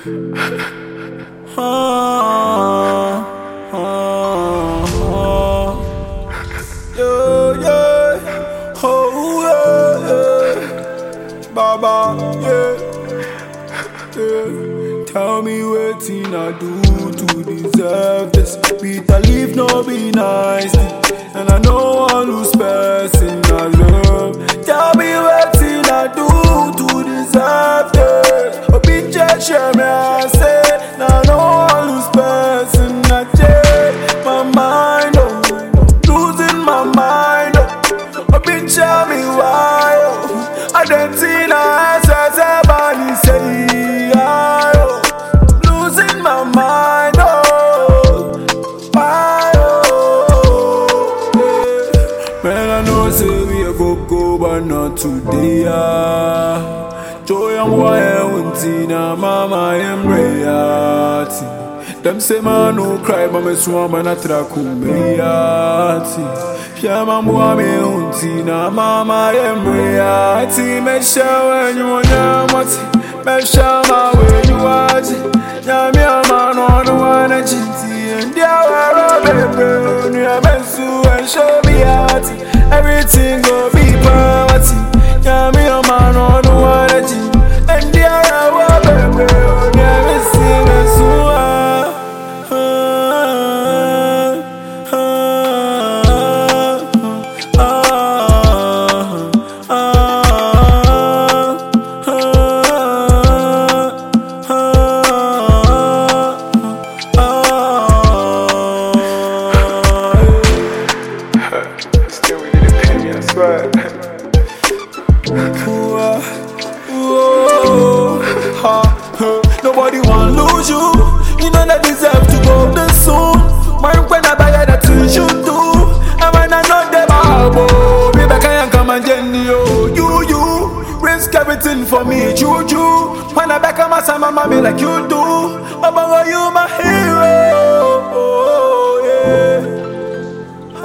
Yeah, yeah. Oh, yeah. Baba, yeah. Tell me what I do to deserve this. Bitter leaf no be nice, and I know I lose person I love. Tell me what I do to deserve this. A bitch share me I say, and I know I lose person I change my mind, oh, losing my mind, oh. A bitch share me why, oh, I don't see na everybody say. But not today. Joy and wire untina, mama am reality. Them say man no cry, but me swam and I track reality. Yama mwame untina, mama am reality. Me shower when you want yamati, me shower when you watch it. Yami man on the one and chinty, and the hour baby, you have been so and show me out. Everything go be party. Yeah, me a man on the one and the hour baby, you never see me so. Nobody want lose you. You know that deserve to go this soon. Mind when I buy that you should do. And when I know the Bible, baby, I can come and Jenny, you risk everything for me, juju. When I back on my son, my mommy like you do. About you, my hero. Oh, yeah.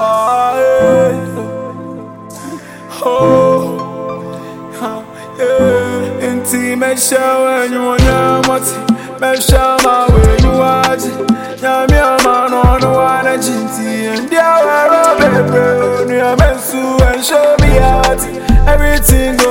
Intimate shower when you want yamati. Me shower my way you watch it. Yami a man on the one and chinty, and the hour baby, you are meant to and show me out. Everything